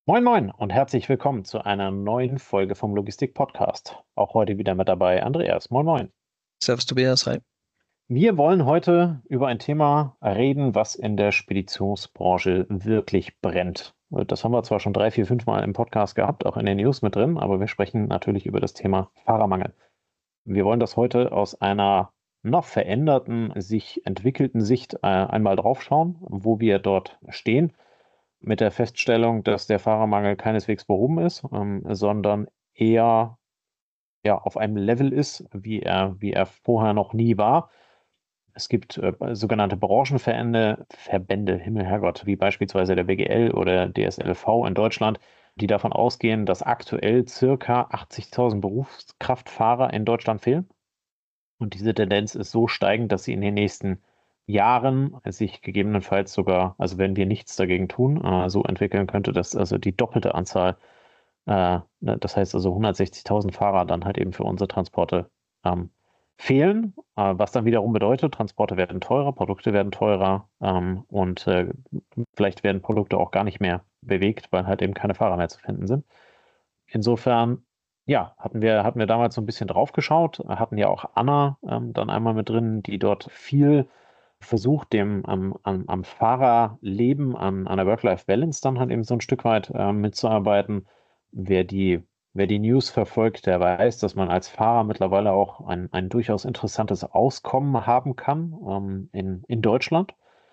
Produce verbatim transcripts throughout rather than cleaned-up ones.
Moin Moin und herzlich willkommen zu einer neuen Folge vom Logistik-Podcast. Auch heute wieder mit dabei Andreas. Moin Moin. Servus Tobias, hi. Wir wollen heute über ein Thema reden, was in der Speditionsbranche wirklich brennt. Das haben wir zwar schon drei, vier, fünf Mal im Podcast gehabt, auch in den News mit drin, aber wir sprechen natürlich über das Thema Fahrermangel. Wir wollen das heute aus einer noch veränderten, sich entwickelten Sicht äh, einmal draufschauen, wo wir dort stehen, mit der Feststellung, dass der Fahrermangel keineswegs behoben ist, ähm, sondern eher ja, auf einem Level ist, wie er, wie er vorher noch nie war. Es gibt äh, sogenannte Branchenverbände, Verbände, Himmel, Herrgott, wie beispielsweise der B G L oder D S L V in Deutschland, die davon ausgehen, dass aktuell circa achtzigtausend Berufskraftfahrer in Deutschland fehlen. Und diese Tendenz ist so steigend, dass sie in den nächsten Jahren sich gegebenenfalls sogar, also wenn wir nichts dagegen tun, äh, so entwickeln könnte, dass also die doppelte Anzahl, äh, das heißt also hundertsechzigtausend Fahrer dann halt eben für unsere Transporte ähm, fehlen, äh, was dann wiederum bedeutet, Transporte werden teurer, Produkte werden teurer ähm, und äh, vielleicht werden Produkte auch gar nicht mehr bewegt, weil halt eben keine Fahrer mehr zu finden sind. Insofern, ja, hatten wir, hatten wir damals so ein bisschen drauf geschaut, hatten ja auch Anna ähm, dann einmal mit drin, die dort viel versucht, dem am, am, am Fahrerleben, an, an der Work-Life-Balance dann halt eben so ein Stück weit äh, mitzuarbeiten. Wer die, wer die News verfolgt, der weiß, dass man als Fahrer mittlerweile auch ein, ein durchaus interessantes Auskommen haben kann ähm, in, in Deutschland.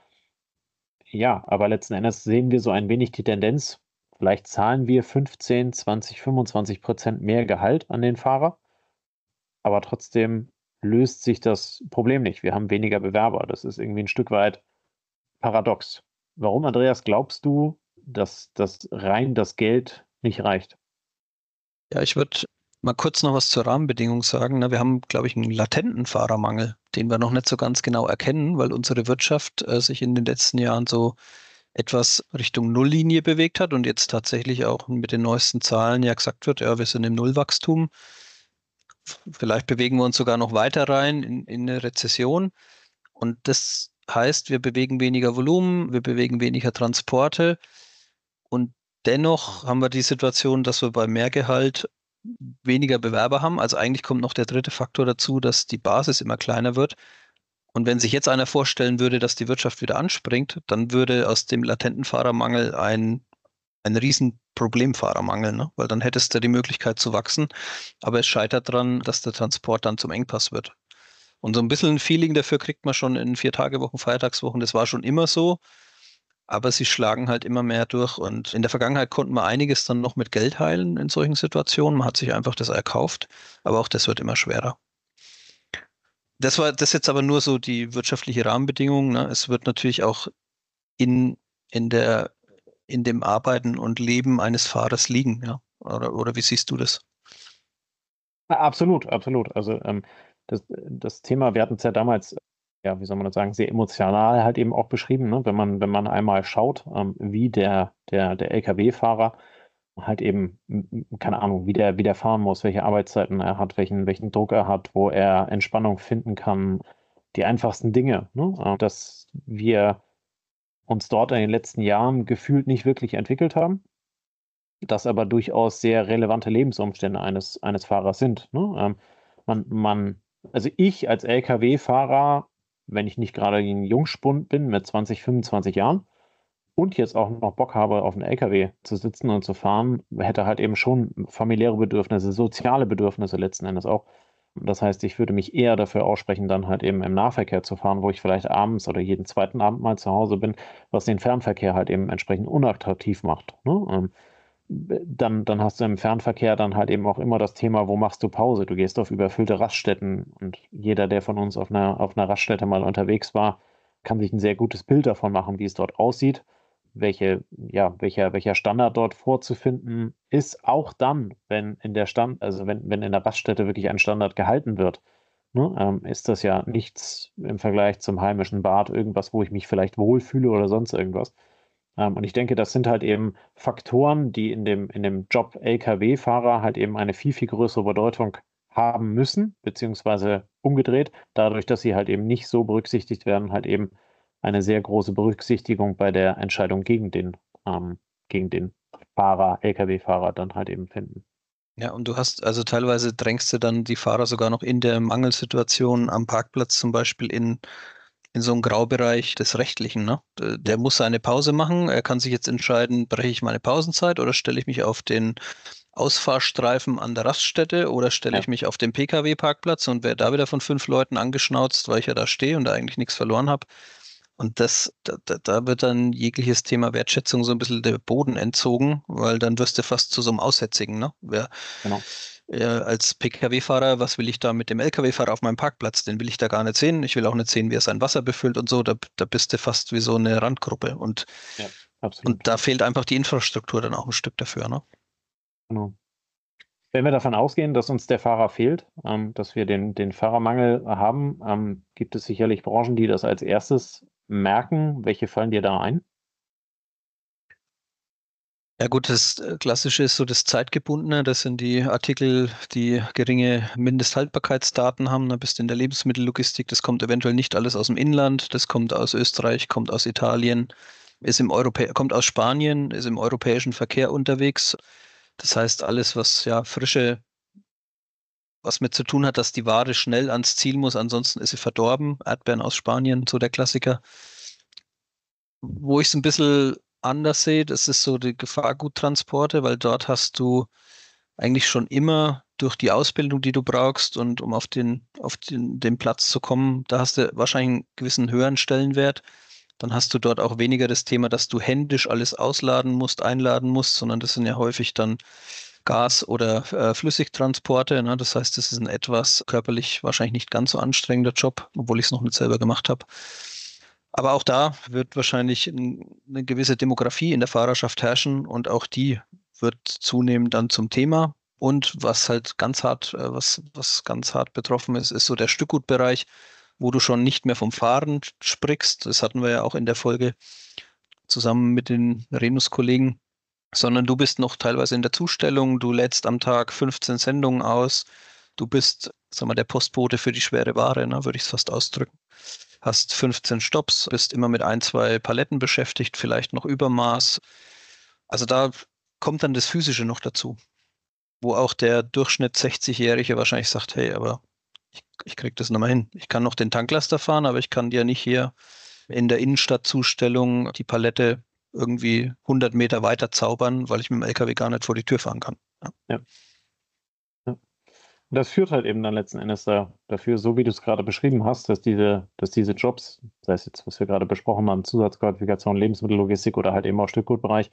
Ja, aber letzten Endes sehen wir so ein wenig die Tendenz, vielleicht zahlen wir fünfzehn, zwanzig, fünfundzwanzig Prozent mehr Gehalt an den Fahrer, aber trotzdem löst sich das Problem nicht. Wir haben weniger Bewerber. Das ist irgendwie ein Stück weit paradox. Warum, Andreas, glaubst du, dass das rein das Geld nicht reicht? Ja, ich würde mal kurz noch was zur Rahmenbedingung sagen. Ne? Wir haben, glaube ich, einen latenten Fahrermangel, den wir noch nicht so ganz genau erkennen, weil unsere Wirtschaft äh, sich in den letzten Jahren so etwas Richtung Nulllinie bewegt hat und jetzt tatsächlich auch mit den neuesten Zahlen ja gesagt wird, ja, wir sind im Nullwachstum. Vielleicht bewegen wir uns sogar noch weiter rein in, in eine Rezession. Und das heißt, wir bewegen weniger Volumen, wir bewegen weniger Transporte. Und dennoch haben wir die Situation, dass wir bei Mehrgehalt weniger Bewerber haben. Also eigentlich kommt noch der dritte Faktor dazu, dass die Basis immer kleiner wird. Und wenn sich jetzt einer vorstellen würde, dass die Wirtschaft wieder anspringt, dann würde aus dem latenten Fahrermangel ein, ein riesen Problemfahrermangel, ne? Weil dann hättest du die Möglichkeit zu wachsen. Aber es scheitert daran, dass der Transport dann zum Engpass wird. Und so ein bisschen ein Feeling dafür kriegt man schon in Vier-Tage-Wochen, Feiertagswochen. Das war schon immer so. Aber sie schlagen halt immer mehr durch. Und in der Vergangenheit konnten wir einiges dann noch mit Geld heilen in solchen Situationen. Man hat sich einfach das erkauft. Aber auch das wird immer schwerer. Das war das jetzt aber nur so die wirtschaftliche Rahmenbedingung. Ne? Es wird natürlich auch in, in der, in dem Arbeiten und Leben eines Fahrers liegen. Ja? Oder, oder wie siehst du das? Ja, absolut, absolut. Also ähm, das, das Thema, wir hatten es ja damals, ja, wie soll man das sagen, sehr emotional halt eben auch beschrieben, ne? Wenn man, wenn man einmal schaut, ähm, wie der, der, der L K W-Fahrer halt eben, m- m- keine Ahnung, wie der, wie der fahren muss, welche Arbeitszeiten er hat, welchen, welchen Druck er hat, wo er Entspannung finden kann, die einfachsten Dinge, ne? Äh, Dass wir uns dort in den letzten Jahren gefühlt nicht wirklich entwickelt haben, das aber durchaus sehr relevante Lebensumstände eines, eines Fahrers sind. Ne? Ähm, man, man, also ich als L K W-Fahrer, wenn ich nicht gerade ein Jungspund bin mit zwanzig, fünfundzwanzig Jahren und jetzt auch noch Bock habe, auf einem L K W zu sitzen und zu fahren, hätte halt eben schon familiäre Bedürfnisse, soziale Bedürfnisse letzten Endes auch. Das heißt, ich würde mich eher dafür aussprechen, dann halt eben im Nahverkehr zu fahren, wo ich vielleicht abends oder jeden zweiten Abend mal zu Hause bin, was den Fernverkehr halt eben entsprechend unattraktiv macht. Ne? Ähm, dann, dann hast du im Fernverkehr dann halt eben auch immer das Thema, wo machst du Pause? Du gehst auf überfüllte Raststätten und jeder, der von uns auf einer, auf einer Raststätte mal unterwegs war, kann sich ein sehr gutes Bild davon machen, wie es dort aussieht, welche, ja, welcher, welcher Standard dort vorzufinden ist, auch dann, wenn in der Stand, also wenn, wenn in der Raststätte wirklich ein Standard gehalten wird, ne, ähm, ist das ja nichts im Vergleich zum heimischen Bad, irgendwas, wo ich mich vielleicht wohlfühle oder sonst irgendwas. Ähm, und ich denke, das sind halt eben Faktoren, die in dem, in dem Job L K W-Fahrer halt eben eine viel, viel größere Bedeutung haben müssen, beziehungsweise umgedreht, dadurch, dass sie halt eben nicht so berücksichtigt werden, halt eben eine sehr große Berücksichtigung bei der Entscheidung gegen den, ähm, gegen den Fahrer, L K W-Fahrer dann halt eben finden. Ja, und du hast, also teilweise drängst du dann die Fahrer sogar noch in der Mangelsituation am Parkplatz zum Beispiel in, in so einen Graubereich des Rechtlichen, ne? Der, der Ja, muss seine Pause machen. Er kann sich jetzt entscheiden, breche ich meine Pausenzeit oder stelle ich mich auf den Ausfahrstreifen an der Raststätte oder stelle ja, ich mich auf den P K W-Parkplatz und werde da wieder von fünf Leuten angeschnauzt, weil ich ja da stehe und da eigentlich nichts verloren habe. Und das, da, da da wird dann jegliches Thema Wertschätzung so ein bisschen der Boden entzogen, weil dann wirst du fast zu so einem Aussätzigen, ne? Wer, genau. äh, als P K W-Fahrer, was will ich da mit dem L K W-Fahrer auf meinem Parkplatz? Den will ich da gar nicht sehen. Ich will auch nicht sehen, wie er sein Wasser befüllt und so. Da, da bist du fast wie so eine Randgruppe. Und, Ja, und absolut. da fehlt einfach die Infrastruktur dann auch ein Stück dafür, ne? Genau. Wenn wir davon ausgehen, dass uns der Fahrer fehlt, ähm, dass wir den, den Fahrermangel haben, ähm, gibt es sicherlich Branchen, die das als erstes merken. Welche fallen dir da ein? Ja gut, das äh, Klassische ist so das Zeitgebundene. Das sind die Artikel, die geringe Mindesthaltbarkeitsdaten haben. Da bist du in der Lebensmittellogistik. Das kommt eventuell nicht alles aus dem Inland. Das kommt aus Österreich, kommt aus Italien, ist im Europä kommt aus Spanien, ist im europäischen Verkehr unterwegs. Das heißt, alles, was ja frische, was mit zu tun hat, dass die Ware schnell ans Ziel muss, ansonsten ist sie verdorben. Erdbeeren aus Spanien, so der Klassiker. Wo ich es ein bisschen anders sehe, das ist so die Gefahrguttransporte, weil dort hast du eigentlich schon immer durch die Ausbildung, die du brauchst und um auf den, auf den, den Platz zu kommen, da hast du wahrscheinlich einen gewissen höheren Stellenwert. Dann hast du dort auch weniger das Thema, dass du händisch alles ausladen musst, einladen musst, sondern das sind ja häufig dann Gas- oder äh, Flüssigtransporte. Ne? Das heißt, das ist ein etwas körperlich wahrscheinlich nicht ganz so anstrengender Job, obwohl ich es noch nicht selber gemacht habe. Aber auch da wird wahrscheinlich ein, eine gewisse Demografie in der Fahrerschaft herrschen und auch die wird zunehmend dann zum Thema. Und was halt ganz hart, äh, was, was ganz hart betroffen ist, ist so der Stückgutbereich, wo du schon nicht mehr vom Fahren sprichst. Das hatten wir ja auch in der Folge zusammen mit den Renus-Kollegen, sondern du bist noch teilweise in der Zustellung. Du lädst am Tag fünfzehn Sendungen aus. Du bist, sag mal, der Postbote für die schwere Ware, ne, würde ich es fast ausdrücken. Hast fünfzehn Stops, bist immer mit ein, zwei Paletten beschäftigt, vielleicht noch Übermaß. Also da kommt dann das Physische noch dazu, wo auch der Durchschnitt sechzig-Jährige wahrscheinlich sagt, hey, aber ich, ich krieg das nicht mehr hin. Ich kann noch den Tanklaster fahren, aber ich kann dir nicht hier in der Innenstadtzustellung die Palette irgendwie hundert Meter weiter zaubern, weil ich mit dem L K W gar nicht vor die Tür fahren kann. Ja. Ja. Ja. Und das führt halt eben dann letzten Endes da, dafür, so wie du es gerade beschrieben hast, dass diese, dass diese Jobs, sei es jetzt, was wir gerade besprochen haben, Zusatzqualifikation, Lebensmittellogistik oder halt eben auch Stückgutbereich,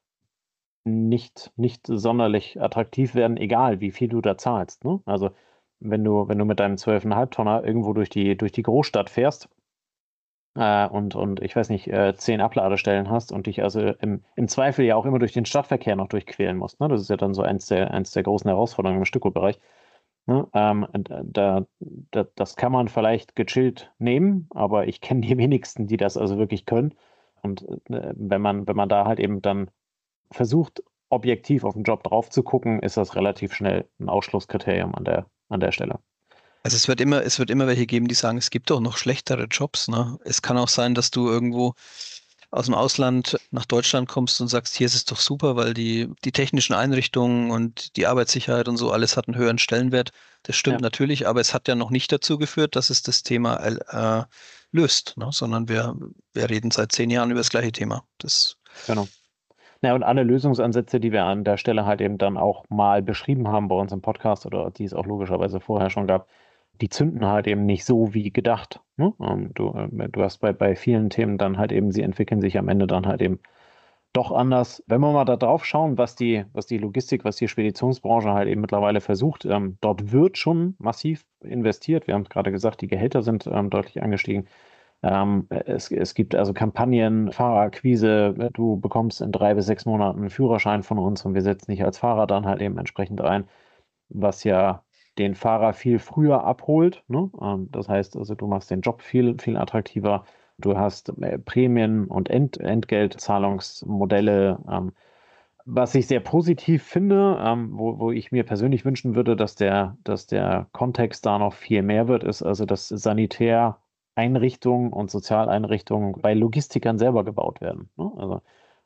nicht, nicht sonderlich attraktiv werden, egal wie viel du da zahlst. Ne? Also wenn du, wenn du mit deinem zwölf Komma fünf Tonner irgendwo durch die, durch die Großstadt fährst äh, und, und ich weiß nicht, äh, zehn Abladestellen hast und dich also im, im Zweifel ja auch immer durch den Stadtverkehr noch durchquälen musst. Ne? Das ist ja dann so eins der, eins der großen Herausforderungen im Stückgutbereich. Ne? Ähm, da, da, das kann man vielleicht gechillt nehmen, aber ich kenne die wenigsten, die das also wirklich können. Und äh, wenn man, wenn man da halt eben dann versucht, objektiv auf den Job drauf zu gucken, ist das relativ schnell ein Ausschlusskriterium an der, an der Stelle. Also es wird immer, es wird immer welche geben, die sagen, es gibt doch noch schlechtere Jobs, ne? Es kann auch sein, dass du irgendwo aus dem Ausland nach Deutschland kommst und sagst, hier ist es doch super, weil die, die technischen Einrichtungen und die Arbeitssicherheit und so alles hat einen höheren Stellenwert. Das stimmt Ja, natürlich, aber es hat ja noch nicht dazu geführt, dass es das Thema äh, löst, ne? Sondern wir, wir reden seit zehn Jahren über das gleiche Thema. Das, genau. Na, und alle Lösungsansätze, die wir an der Stelle halt eben dann auch mal beschrieben haben bei uns im Podcast oder die es auch logischerweise vorher schon gab, die zünden halt eben nicht so wie gedacht. Ne? Ähm, Du, äh, du hast bei, bei vielen Themen dann halt eben, sie entwickeln sich am Ende dann halt eben doch anders. Wenn wir mal da drauf schauen, was die, was die Logistik, was die Speditionsbranche halt eben mittlerweile versucht, ähm, dort wird schon massiv investiert. Wir haben es gerade gesagt, die Gehälter sind ähm, deutlich angestiegen. Ähm, es, es gibt also Kampagnen, Fahrerakquise. Du bekommst in drei bis sechs Monaten einen Führerschein von uns und wir setzen dich als Fahrer dann halt eben entsprechend ein, was ja den Fahrer viel früher abholt. Ne? Ähm, das heißt also, du machst den Job viel, viel attraktiver. Du hast äh, Prämien und Ent Entgeltzahlungsmodelle, ähm, was ich sehr positiv finde, ähm, wo, wo ich mir persönlich wünschen würde, dass der, dass der Kontext da noch viel mehr wird, ist also, dass Sanitäreinrichtungen und Sozialeinrichtungen bei Logistikern selber gebaut werden. Ne? Also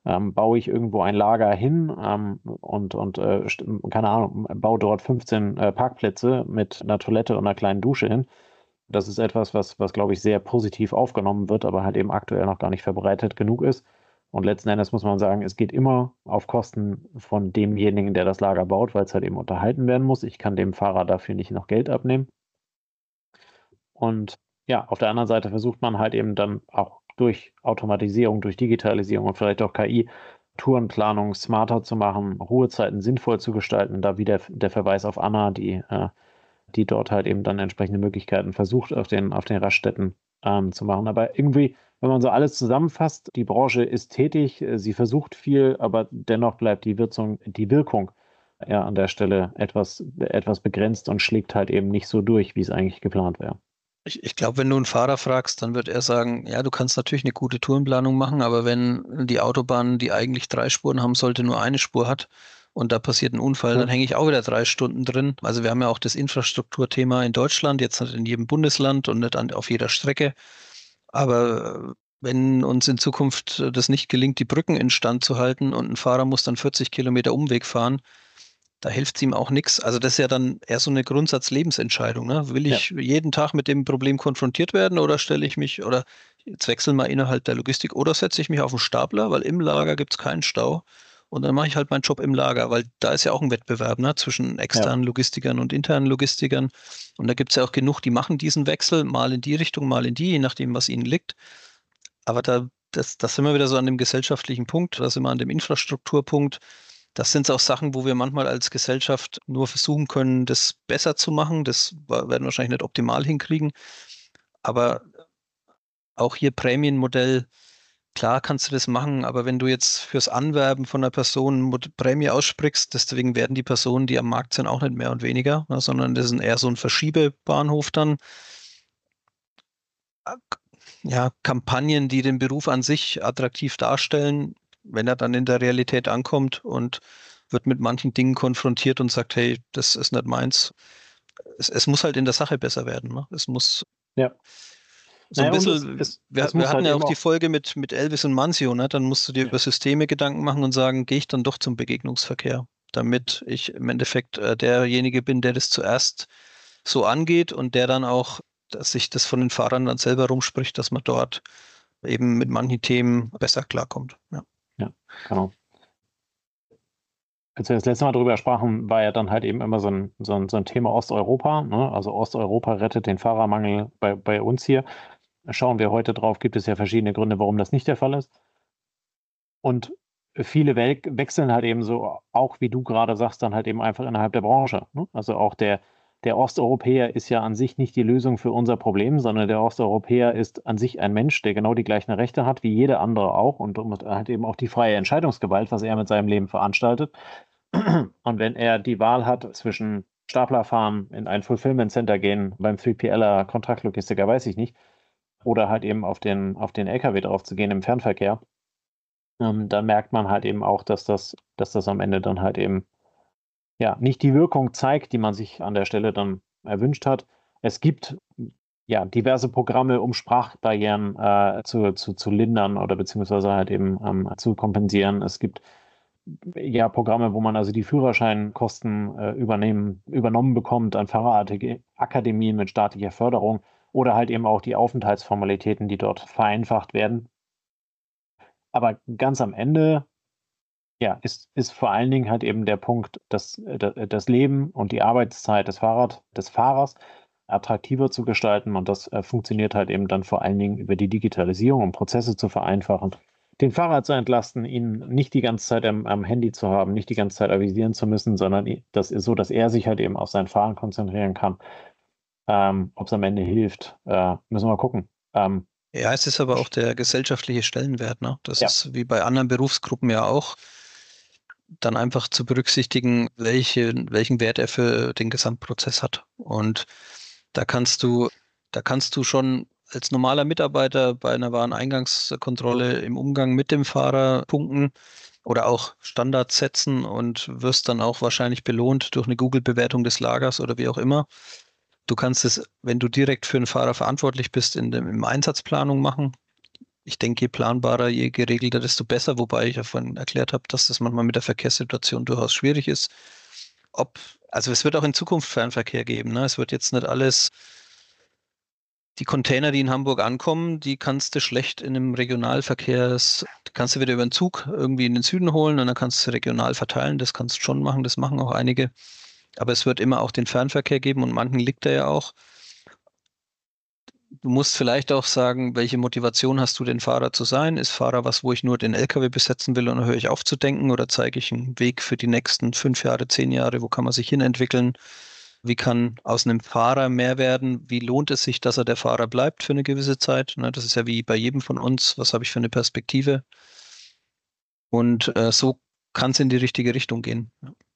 ähm, baue ich irgendwo ein Lager hin ähm, und, und äh, keine Ahnung, baue dort fünfzehn äh, Parkplätze mit einer Toilette und einer kleinen Dusche hin. Das ist etwas, was, was glaube ich, sehr positiv aufgenommen wird, aber halt eben aktuell noch gar nicht verbreitet genug ist. Und letzten Endes muss man sagen, es geht immer auf Kosten von demjenigen, der das Lager baut, weil es halt eben unterhalten werden muss. Ich kann dem Fahrer dafür nicht noch Geld abnehmen. Und ja, auf der anderen Seite versucht man halt eben dann auch durch Automatisierung, durch Digitalisierung und vielleicht auch K I Tourenplanung smarter zu machen, Ruhezeiten sinnvoll zu gestalten. Da wieder der Verweis auf Anna, die, äh, die dort halt eben dann entsprechende Möglichkeiten versucht, auf den, auf den Raststätten ähm, zu machen. Aber irgendwie, wenn man so alles zusammenfasst, die Branche ist tätig, sie versucht viel, aber dennoch bleibt die Wirkung, die Wirkung ja an der Stelle etwas, etwas begrenzt und schlägt halt eben nicht so durch, wie es eigentlich geplant wäre. Ich, ich glaube, wenn du einen Fahrer fragst, dann wird er sagen, ja, du kannst natürlich eine gute Tourenplanung machen, aber wenn die Autobahn, die eigentlich drei Spuren haben sollte, nur eine Spur hat und da passiert ein Unfall, dann Ja. hänge ich auch wieder drei Stunden drin. Also wir haben ja auch das Infrastrukturthema in Deutschland, jetzt nicht in jedem Bundesland und nicht an, auf jeder Strecke. Aber wenn uns in Zukunft das nicht gelingt, die Brücken instand zu halten und ein Fahrer muss dann vierzig Kilometer Umweg fahren, da hilft es ihm auch nichts. Also das ist ja dann eher so eine Grundsatz-Lebensentscheidung. Ne? Will Ja. ich jeden Tag mit dem Problem konfrontiert werden oder stelle ich mich oder jetzt wechseln mal innerhalb der Logistik oder setze ich mich auf den Stapler, weil im Lager gibt es keinen Stau und dann mache ich halt meinen Job im Lager, weil da ist ja auch ein Wettbewerb, ne? Zwischen Ja. externen Logistikern und internen Logistikern. Und da gibt es ja auch genug, die machen diesen Wechsel, mal in die Richtung, mal in die, je nachdem, was ihnen liegt. Aber da, das, das sind wir wieder so an dem gesellschaftlichen Punkt, da sind wir an dem Infrastrukturpunkt. Das sind auch Sachen, wo wir manchmal als Gesellschaft nur versuchen können, das besser zu machen. Das werden wir wahrscheinlich nicht optimal hinkriegen. Aber auch hier Prämienmodell, klar kannst du das machen, aber wenn du jetzt fürs Anwerben von einer Person Mod- Prämie aussprichst, deswegen werden die Personen, die am Markt sind, auch nicht mehr und weniger, ne, sondern das ist eher so ein Verschiebebahnhof dann. Ja, Kampagnen, die den Beruf an sich attraktiv darstellen, wenn er dann in der Realität ankommt und wird mit manchen Dingen konfrontiert und sagt, hey, das ist nicht meins. Es, es muss halt in der Sache besser werden. Ne? Es muss Ja. so ein Naja, und es, bisschen, es, wir, es wir muss hatten halt ja eben auch die auch. Folge mit, mit Elvis und Manzio, ne? Dann musst du dir Ja. über Systeme Gedanken machen und sagen, gehe ich dann doch zum Begegnungsverkehr, damit ich im Endeffekt äh, derjenige bin, der das zuerst so angeht und der dann auch, dass sich das von den Fahrern dann selber rumspricht, dass man dort eben mit manchen Themen besser klarkommt. Ja. Ja, genau. Als wir das letzte Mal darüber sprachen, war ja dann halt eben immer so ein, so ein, so ein Thema Osteuropa. Ne? Also Osteuropa rettet den Fahrermangel bei, bei uns hier. Schauen wir heute drauf, gibt es ja verschiedene Gründe, warum das nicht der Fall ist. Und viele Wel wechseln halt eben so, auch wie du gerade sagst, dann halt eben einfach innerhalb der Branche. Ne? Also auch der, der Osteuropäer ist ja an sich nicht die Lösung für unser Problem, sondern der Osteuropäer ist an sich ein Mensch, der genau die gleichen Rechte hat wie jeder andere auch und, und halt eben auch die freie Entscheidungsgewalt, was er mit seinem Leben veranstaltet. Und wenn er die Wahl hat zwischen Stapler fahren, in ein Fulfillment Center gehen, beim drei P L er, Kontraktlogistiker, weiß ich nicht, oder halt eben auf den, auf den L K W drauf zu gehen im Fernverkehr, ähm, dann merkt man halt eben auch, dass das, dass das am Ende dann halt eben ja nicht die Wirkung zeigt, die man sich an der Stelle dann erwünscht hat. Es gibt ja diverse Programme, um Sprachbarrieren äh, zu, zu, zu lindern oder beziehungsweise halt eben ähm, zu kompensieren. Es gibt ja Programme, wo man also die Führerscheinkosten äh, übernehmen, übernommen bekommt an Fahrerakademien mit staatlicher Förderung oder halt eben auch die Aufenthaltsformalitäten, die dort vereinfacht werden. Aber ganz am Ende, ja, ist, ist vor allen Dingen halt eben der Punkt, dass äh, das Leben und die Arbeitszeit des Fahrrad, des Fahrers attraktiver zu gestalten. Und das äh, funktioniert halt eben dann vor allen Dingen über die Digitalisierung, um Prozesse zu vereinfachen, den Fahrer zu entlasten, ihn nicht die ganze Zeit am, am Handy zu haben, nicht die ganze Zeit avisieren zu müssen, sondern i- das ist so, dass er sich halt eben auf sein Fahren konzentrieren kann. Ähm, ob es am Ende hilft, äh, müssen wir mal gucken. Ähm, Ja, es ist aber auch der gesellschaftliche Stellenwert, ne? Das ja, ist wie bei anderen Berufsgruppen ja auch, dann einfach zu berücksichtigen, welche, welchen Wert er für den Gesamtprozess hat. Und da kannst du, da kannst du schon als normaler Mitarbeiter bei einer Wareneingangskontrolle im Umgang mit dem Fahrer punkten oder auch Standards setzen und wirst dann auch wahrscheinlich belohnt durch eine Google-Bewertung des Lagers oder wie auch immer. Du kannst es, wenn du direkt für einen Fahrer verantwortlich bist, in dem, in Einsatzplanung machen. Ich denke, je planbarer, je geregelter, desto besser, wobei ich ja vorhin erklärt habe, dass das manchmal mit der Verkehrssituation durchaus schwierig ist. Ob, also es wird auch in Zukunft Fernverkehr geben, ne? Es wird jetzt nicht alles, die Container, die in Hamburg ankommen, die kannst du schlecht in einem Regionalverkehrs, die kannst du wieder über den Zug irgendwie in den Süden holen und dann kannst du regional verteilen. Das kannst du schon machen, das machen auch einige. Aber es wird immer auch den Fernverkehr geben und manchen liegt er ja auch. Du musst vielleicht auch sagen, welche Motivation hast du, den Fahrer zu sein? Ist Fahrer was, wo ich nur den L K W besetzen will und dann höre ich auf zu denken oder zeige ich einen Weg für die nächsten fünf Jahre, zehn Jahre? Wo kann man sich hinentwickeln? Wie kann aus einem Fahrer mehr werden? Wie lohnt es sich, dass er der Fahrer bleibt für eine gewisse Zeit? Ne, das ist ja wie bei jedem von uns. Was habe ich für eine Perspektive? Und äh, so kann es in die richtige Richtung gehen.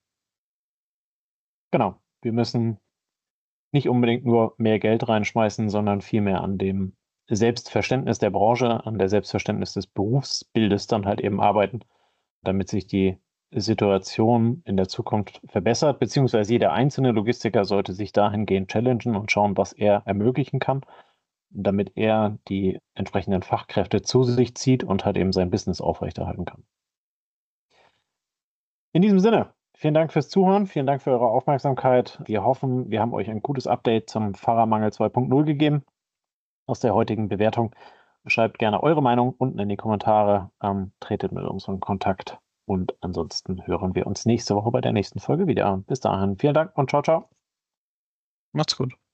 Genau. Wir müssen nicht unbedingt nur mehr Geld reinschmeißen, sondern vielmehr an dem Selbstverständnis der Branche, an der Selbstverständnis des Berufsbildes dann halt eben arbeiten, damit sich die Situation in der Zukunft verbessert, beziehungsweise jeder einzelne Logistiker sollte sich dahingehend challengen und schauen, was er ermöglichen kann, damit er die entsprechenden Fachkräfte zu sich zieht und halt eben sein Business aufrechterhalten kann. In diesem Sinne, vielen Dank fürs Zuhören, vielen Dank für eure Aufmerksamkeit. Wir hoffen, wir haben euch ein gutes Update zum Fahrermangel zwei Punkt null gegeben aus der heutigen Bewertung. Schreibt gerne eure Meinung unten in die Kommentare, ähm, tretet mit uns in Kontakt und ansonsten hören wir uns nächste Woche bei der nächsten Folge wieder. Bis dahin, vielen Dank und ciao, ciao. Macht's gut.